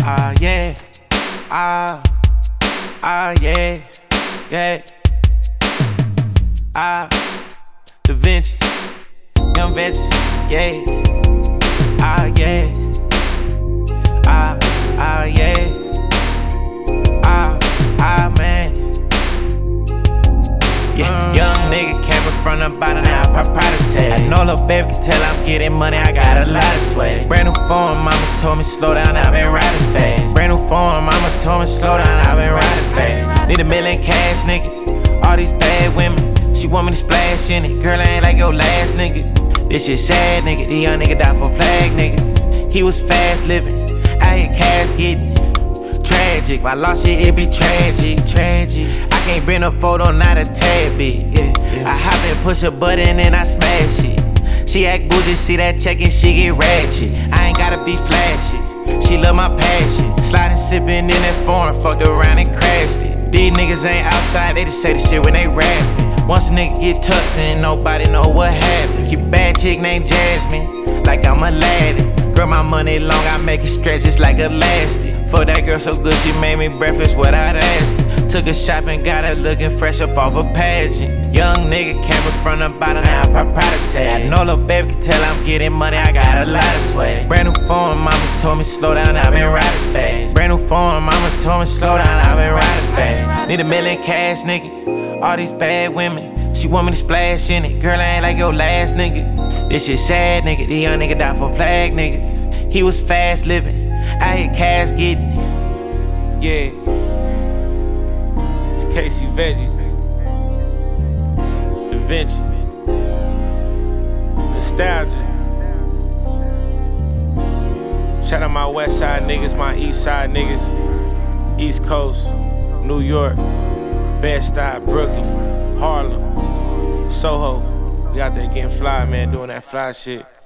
Yeah. Yeah. Yeah. Da Vinci. Young Veggie. Yeah. Yeah. Yeah. Man. Yeah, young nigga came in from the bottom, now I pop prototype. I know little baby can tell I'm getting money, I got a lot of swag. Brand new phone, mama told me slow down, I been riding fast. Brand new phone, mama told me slow down, I been riding fast. Need $1 million cash, nigga. All these bad women, she want me to splash in it. Girl, I ain't like your last nigga. This shit sad, nigga. The young nigga died for flag, nigga. He was fast living, out here cash getting. Tragic, if I lost it, it be tragic. I can't bring a photo, not a tad bit. I hop and push a button and I smash it. She act bougie, see that check and she get ratchet. I ain't gotta be flashy, she love my passion. Sliding, sipping in that foreign, fucked around and crashed it. These niggas ain't outside, they just say the shit when they rapping. Once a nigga get touched, then nobody know what happened. Keep a bad chick named Jasmine, like I'm Aladdin. Girl, my money long, I make it stretch just like elastic. For that girl so good, she made me breakfast without asking. Took her shopping, got her looking fresh up off a pageant. Young nigga came in from the bottom, now I pop prototype. I know little baby can tell I'm getting money, I got a lot of swag. Brand new phone, mama told me slow down, I been riding fast. Brand new phone, mama told me slow down, I been riding fast. Need $1 million cash, nigga. All these bad women, she want me to splash in it. Girl, I ain't like your last nigga. This shit sad, nigga. The young nigga died for flag, nigga. He was fast living, out here cash getting. Yeah. It's Casey Veggies, Da Vinci, Nostalgia. Shout out my west side niggas, my east side niggas. East Coast, New York, Bed-Stuy, Brooklyn, Harlem, Soho. We out there getting fly, man, doing that fly shit.